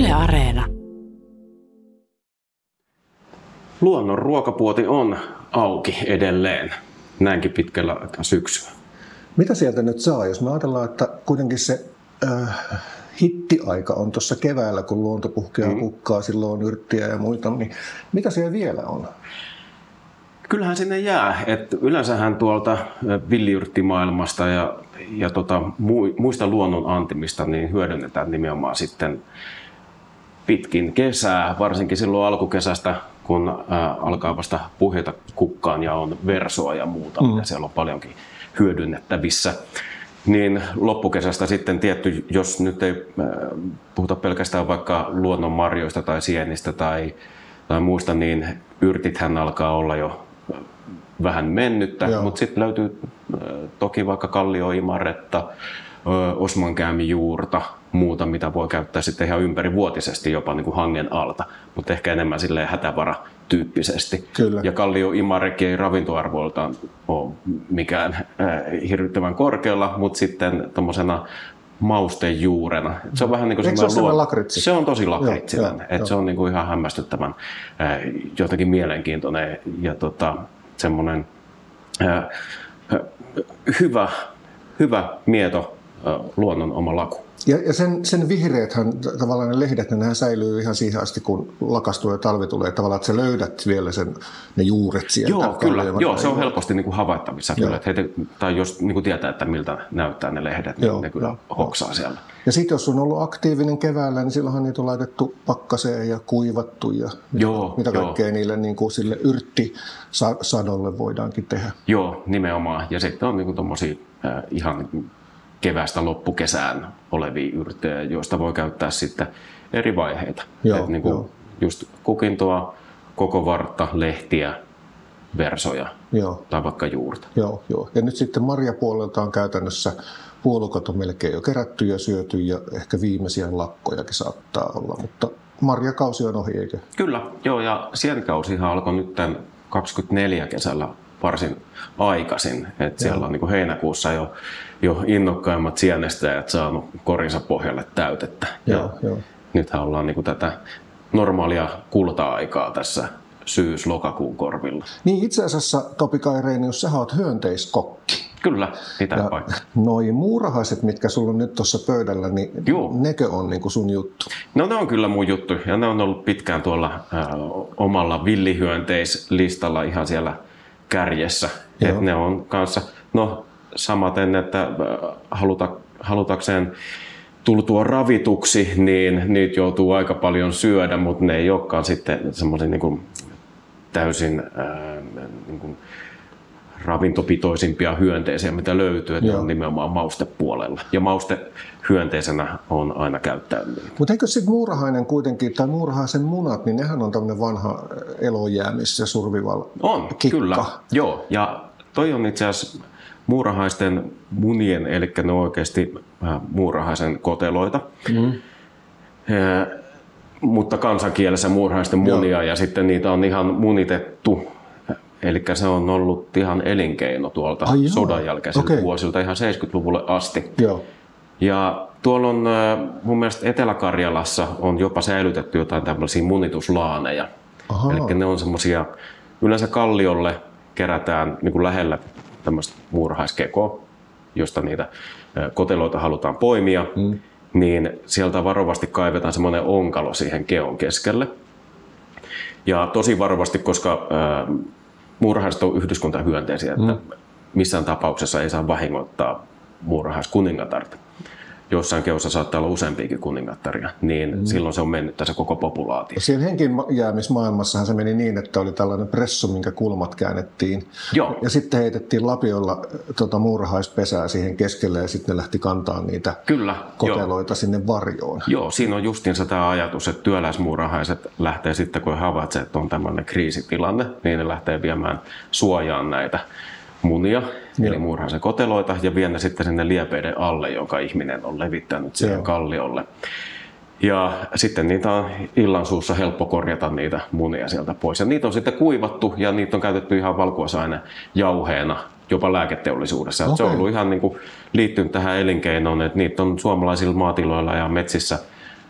Yle Areena. Luonnon ruokapuoti on auki edelleen, näinkin pitkällä aikaa syksyä. Mitä sieltä nyt saa, jos me ajatellaan, että kuitenkin se hittiaika on tuossa keväällä, kun luonto puhkeaa kukkaa, silloin on yrttiä ja muita, niin mitä siellä vielä on? Kyllähän sinne jää, että yleensähän tuolta villiyrttimaailmasta ja muista luonnon antimista niin hyödynnetään nimenomaan sitten pitkin kesää, varsinkin silloin alkukesästä, kun alkaa vasta puhjeta kukkaan ja on versoa ja muuta, ja siellä on paljonkin hyödynnettävissä. Niin loppukesästä sitten tietty, jos nyt ei puhuta pelkästään vaikka luonnonmarjoista tai sienistä tai muista, niin yrtithän alkaa olla jo vähän mennyttä, mutta sitten löytyy toki vaikka kallioimarretta, osmankäämijuurta, muuta, mitä voi käyttää sitten ihan ympärivuotisesti jopa niin kuin hangen alta, mutta ehkä enemmän silleen hätävaratyyppisesti. Kyllä. Ja kallioimarekin ei ravintoarvoiltaan ole mikään hirvittävän korkealla, mutta sitten tommosena maustejuurena. Se on vähän niin kuin se on tosi lakritsinen. Se on niin kuin ihan hämmästyttävän jotenkin mielenkiintoinen ja semmoinen hyvä mieto luonnon oma laku. Ja sen vihreäthän tavallaan ne lehdet, nehän säilyy ihan siihen asti, kun lakastuu ja talvi tulee. Tavallaan, että sä löydät vielä ne juuret sieltä. Joo, kyllä. Joo, se on helposti niin kuin havaittavissa. Kyllä, että tai jos niin kuin tietää, että miltä näyttää ne lehdet, niin ne kyllä hoksaa siellä. Ja sitten jos on ollut aktiivinen keväällä, niin silloinhan niitä on laitettu pakkaseen ja kuivattu. Ja mitä kaikkea niille niin kuin sille yrttisadolle voidaankin tehdä. Joo, nimenomaan. Ja sitten on niin kuin tommosia ihan keväästä loppukesään olevia yrttejä, joista voi käyttää sitten eri vaiheita. Niin kuin just kukintoa, koko vartta, lehtiä, versoja tai vaikka juurta. Joo. Ja nyt sitten marjapuolelta on käytännössä puolukat on melkein jo kerätty ja syöty ja ehkä viimeisiä lakkojakin saattaa olla, mutta marjakausi on ohi, eikö? Kyllä, ja sienikausihan alkoi nyt tämän 24 kesällä varsin aikaisin, että siellä on niin kuin heinäkuussa jo innokkaimmat sienestäjät saanut korinsa pohjalle täytettä. Nythän ollaan niin kuin tätä normaalia kulta-aikaa tässä syys-lokakuun korvilla. Niin itse asiassa, Topi Kairenius, sä oot hyönteiskokki. Kyllä, pitää paikkaa. Noi muurahaiset, mitkä sulla on nyt tuossa pöydällä, niin nekö on niin kuin sun juttu? No ne on kyllä mun juttu, ja ne on ollut pitkään tuolla omalla villihyönteislistalla ihan siellä kärjessä. Että ne on kanssa, samaten, että halutakseen tultua ravituksi, niin niitä joutuu aika paljon syödä, mutta ne ei olekaan sitten semmoisia niin kuin täysin niin kuin ravintopitoisimpia hyönteisiä, mitä löytyy, että ne on nimenomaan maustepuolella. Ja maustehyönteisenä on aina käyttänyt. Mutta eikö sitten muurahainen kuitenkin, tai muurahaisen munat, niin nehän on tämmöinen vanha elojäämis- ja survival kikka. Kyllä. Joo, ja toi on itse asiassa muurahaisten munien, eli ne on oikeasti muurahaisen koteloita. Mutta kansankielessä muurahaisten munia, ja sitten niitä on ihan munitettu. Eli se on ollut ihan elinkeino tuolta sodan jälkeisiltä vuosilta ihan 70-luvulle asti. Ja tuolla on mun mielestä Etelä-Karjalassa on jopa säilytetty jotain tämmöisiä munituslaaneja. Eli ne on semmoisia, yleensä kalliolle kerätään niin kuin lähellä tämmöistä muurahaiskekoa, josta niitä koteloita halutaan poimia, niin sieltä varovasti kaivetaan semmoinen onkalo siihen keon keskelle. Ja tosi varovasti, koska muurahaiset on yhdyskuntahyönteisiä, että missään tapauksessa ei saa vahingoittaa muurahaiskuningatarta. Jossain keossa saattaa olla useampiakin kuningattaria, niin silloin se on mennyt tässä koko populaatio. Siinä henkijäämismaailmassahan se meni niin, että oli tällainen pressu, minkä kulmat käännettiin. Ja sitten heitettiin lapiolla muurahaispesää siihen keskelle ja sitten ne lähti kantaa niitä koteloita sinne varjoon. Joo, siinä on justiinsa tämä ajatus, että työläismuurahaiset lähtee sitten, kun he havaitsevat, että on tämmöinen kriisitilanne, niin ne lähtee viemään suojaan näitä munia, eli muurahaisen koteloita, ja vie ne sitten sinne liepeiden alle, jonka ihminen on levittänyt siihen kalliolle. Ja sitten niitä on illansuussa helppo korjata niitä munia sieltä pois. Ja niitä on sitten kuivattu, ja niitä on käytetty ihan valkuaisainejauheena, jopa lääketeollisuudessa. Se on ollut ihan niin kuin liittynyt tähän elinkeinoon, että niitä on suomalaisilla maatiloilla ja metsissä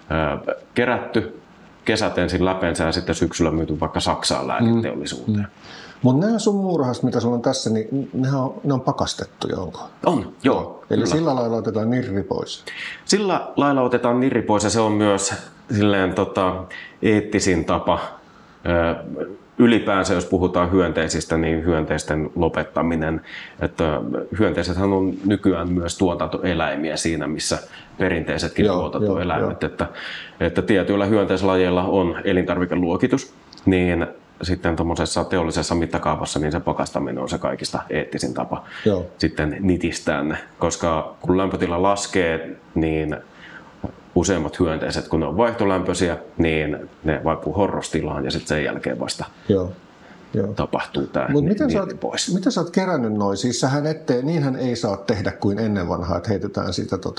kerätty, kesät ensin läpeensä ja sitten syksyllä myyty vaikka Saksaan lääketeollisuuteen. Mutta nämä sun muurahaiset, mitä sulla on tässä, niin ne on pakastettuja, onko? On, joo. Eli kyllä. Sillä lailla otetaan nirri pois? Sillä lailla otetaan nirri pois ja se on myös silleen, eettisin tapa. Ylipäänsä, jos puhutaan hyönteisistä, niin hyönteisten lopettaminen. Että hyönteisethän on nykyään myös tuotantoeläimiä siinä, missä perinteisetkin tuotantoeläimet. Että tietyillä hyönteislajeilla on elintarvikeluokitus, niin sitten tuommoisessa teollisessa mittakaavassa niin se pakastaminen on se kaikista eettisin tapa sitten nitistää ne. Koska kun lämpötila laskee, niin useimmat hyönteiset, kun ne on vaihtolämpöisiä, niin ne vaipuu horrostilaan ja sitten sen jälkeen vasta tapahtuu tämä nirri pois. Miten sä oot kerännyt noin? Siis niinhän ei saa tehdä kuin ennen vanhaa, että heitetään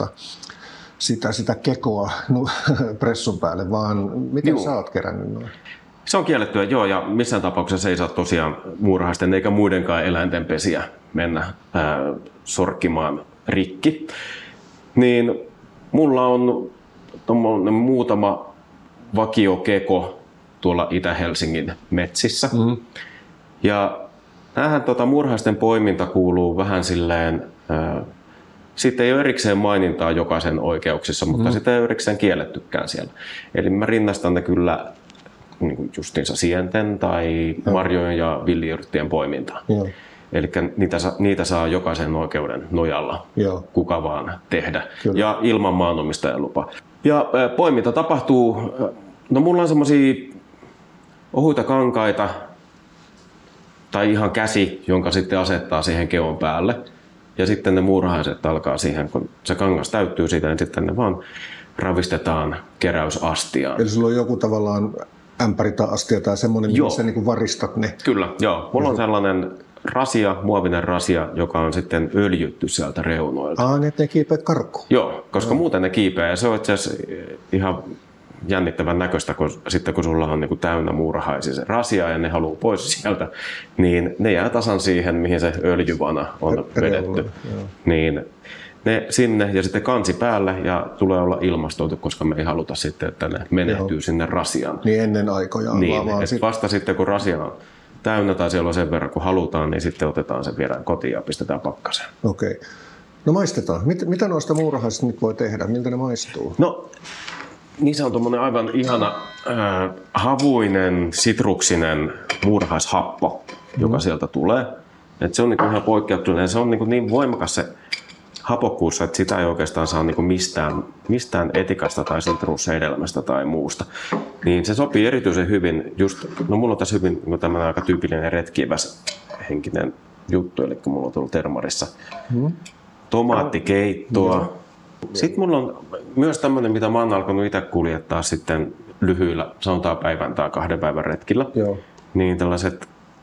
sitä kekoa pressun päälle, vaan miten sä oot kerännyt noin? Se on kiellettyä, joo, ja missään tapauksessa ei saa tosiaan muurahaisten eikä muidenkaan eläinten pesiä mennä sorkkimaan rikki. Niin mulla on muutama vakiokeko tuolla Itä-Helsingin metsissä. Ja tämähän muurahaisten poiminta kuuluu vähän silleen, siitä ei ole erikseen mainintaa jokaisen oikeuksissa, mutta sitä ei ole erikseen kiellettykään siellä. Eli mä rinnastan ne kyllä niin justiinsa sienten tai marjojen ja villiyrttien poimintaan. Eli niitä saa jokaisen oikeuden nojalla kuka vaan tehdä. Kyllä. Ja ilman maanomistajan lupa. Ja poiminta tapahtuu, mulla on semmosia ohuita kankaita tai ihan käsi, jonka sitten asettaa siihen keon päälle. Ja sitten ne muurahaiset alkaa siihen, kun se kangas täyttyy siitä, niin sitten ne vaan ravistetaan keräysastiaan. Eli sulla on joku tavallaan ämpäri tai astia tai semmoinen, missä niin varistat ne. Kyllä, joo. Mulla on sellainen muovinen rasia, joka on sitten öljytty sieltä reunoilta. Niin ne kiipeä karkuun. Joo, koska muuten ne kiipeää ja se on itse asiassa ihan jännittävän näköistä, kun sulla on niin kuin täynnä muurahaisia se rasia ja ne haluaa pois sieltä, niin ne jää tasan siihen, mihin se öljyvana on vedetty. Niin ne sinne ja sitten kansi päälle ja tulee olla ilmastoitu, koska me ei haluta sitten, että ne menehtyy sinne rasiaan. Niin ennen aikojaan. Niin, vasta sitten kun rasia on täynnä tai siellä on sen verran kun halutaan, niin sitten otetaan se viedään kotiin ja pistetään pakkaseen. Okei. No maistetaan. Mitä noista muurahaisista nyt voi tehdä? Miltä ne maistuu? No, niissä on tuommoinen aivan ihana havuinen, sitruksinen muurahaishappo, joka sieltä tulee. Et se on niin ihan poikkeuksellinen. Se on niin voimakas se hapokkuus, että sitä ei oikeastaan saa niin mistään etikasta tai sitrushedelmästä tai muusta. Niin se sopii erityisen hyvin, mulla on tässä hyvin tämmöinen aika tyypillinen retkiväs henkinen juttu, eli mulla on tullut termarissa tomaattikeittoa. Sitten mulla on myös tämmöinen, mitä mä oon alkanut itse kuljettaa sitten lyhyillä, sanotaan päivän tai 2 päivän retkillä, niin tällaiset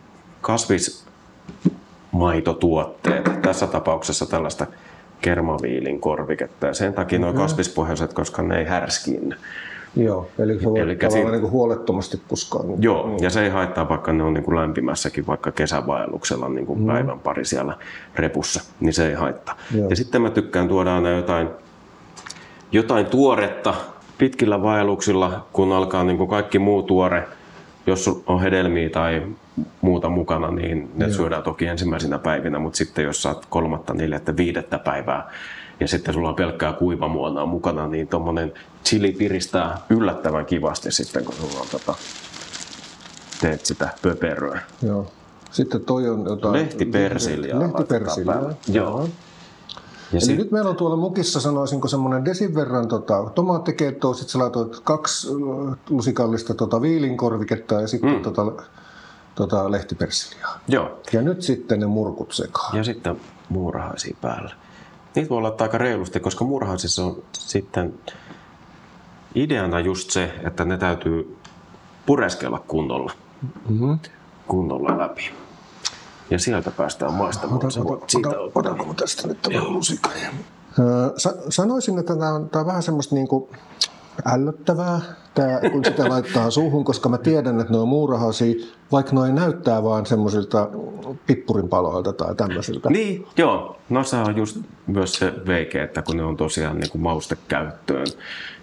kasvismaitotuotteet, tässä tapauksessa tällaista kermaviilin korviketta ja sen takia nuo kasvispohjaiset, koska ne ei härskiinny. Joo, eli se voi tavallaan niin kuin huolettomasti kuskaa. Joo, ja se ei haittaa, vaikka ne on niin kuin lämpimässäkin, vaikka kesävaelluksella niin kuin päivän pari siellä repussa, niin se ei haittaa. Joo. Ja sitten mä tykkään tuoda aina jotain tuoretta pitkillä vaelluksilla, kun alkaa niin kuin kaikki muu tuore, jos on hedelmiä tai muuta mukana, niin ne syödään toki ensimmäisenä päivinä, mutta sitten jos saat 3., 4., 5. päivää ja sitten sulla on pelkkää kuivamuonaa mukana, niin tommonen chili piristää yllättävän kivasti sitten, kun sulla on teet sitä pöperöä. Joo. Sitten toi on jotain... Lehtipersiliaa. Joo. Eli nyt meillä on tuolla mukissa, sanoisinko, semmoinen desin verran tomaattikeittoa, sitten sä laitoit 2 lusikallista viilinkorviketta ja sitten lehtipersiliaa. Joo. Ja nyt sitten ne murkut sekaan. Ja sitten muurahaisia päälle. Niitä voi laittaa aika reilusti, koska muurahaisissa on sitten ideana just se, että ne täytyy pureskella kunnolla läpi. Ja sieltä päästään maistamaan. Otanko tästä nyt tämän lusikan? Sanoisin, että tämä on vähän semmoista niinku ällöttävää, kun sitä laittaa suuhun, koska mä tiedän, että ne on muurahaisia, vaikka ne näyttää vaan semmoisilta pippurinpaloilta tai tämmöisiltä. Niin, joo. No se on just myös se veike, että kun ne on tosiaan niin kuin maustekäyttöön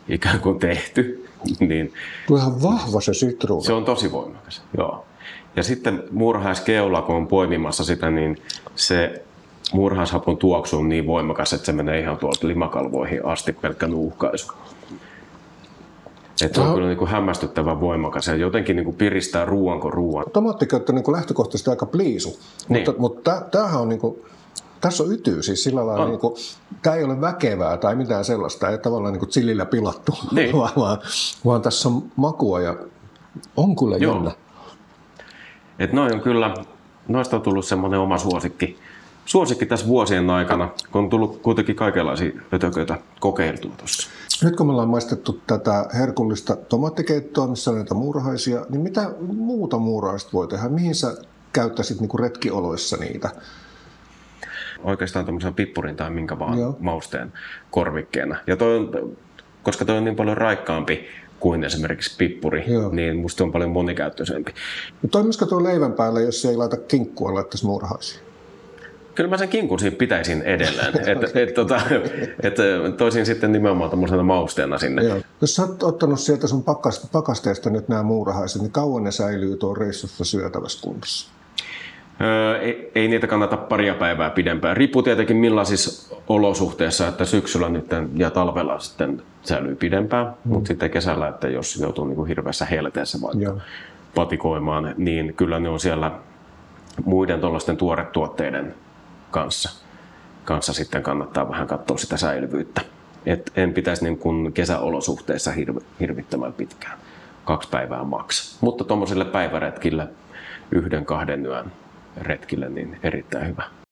ikään kuin tehty. Niin tuo ihan vahva se sitruuna. Se on tosi voimakas, joo. Ja sitten muurahaiskeula, kun on poimimassa sitä, niin se muurahashapun tuoksu on niin voimakas, että se menee ihan tuolta limakalvoihin asti pelkkä nuuhkaisu. Että se on kyllä niin kuin hämmästyttävän voimakas ja jotenkin niin kuin piristää ruoan kuin ruoan. Tomaattiköttö niin kuin lähtökohtaisesti aika pliisu, niin. mutta tämähän on niin kuin, tässä on ytyy siis sillä lailla, niin kuin, tämä ei ole väkevää tai mitään sellaista, ei tavallaan niin kuin chillillä pilattu, niin. vaan tässä on makua ja on kyllä jännä. Että noin on kyllä, noista on tullut semmoinen oma suosikki tässä vuosien aikana, kun on tullut kuitenkin kaikenlaisia ötököitä kokeiltua tuossa. Nyt kun me ollaan maistettu tätä herkullista tomaattikeittoa, missä on näitä muurahaisia, niin mitä muuta muurahaista voi tehdä? Mihin sä käyttäisit niinku retkioloissa niitä? Oikeastaan tämmöisen pippurin tai minkä vaan mausteen korvikkeena. Ja koska toi on niin paljon raikkaampi kuin esimerkiksi pippuri, niin musta on paljon monikäyttöisempi. Toimisiko tuo leivän päälle, jos ei laita kinkkua, laittaisi muurahaisia? Kyllä mä sen kinkun siinä pitäisin edelleen, että toisin sitten nimenomaan tämmöisenä mausteena sinne. Joo. Jos sä oot ottanut sieltä sun pakasteesta nyt nämä muurahaiset, niin kauan ne säilyy tuon reissussa syötävässä kunnossa? Ei niitä kannata paria päivää pidempään. Riippuu tietenkin millaisissa olosuhteissa, että syksyllä nyt ja talvella sitten säilyy pidempään, mutta sitten kesällä, että jos joutuu niin kuin hirveässä helteessä vaikka patikoimaan, niin kyllä ne on siellä muiden tuollaisten tuoretuotteiden kanssa sitten kannattaa vähän katsoa sitä säilyvyyttä. En pitäisi niin kuin kesäolosuhteissa hirvittämään pitkään, 2 päivää maks. Mutta tuommoisille päiväretkille 1-2 yön retkille niin erittäin hyvä.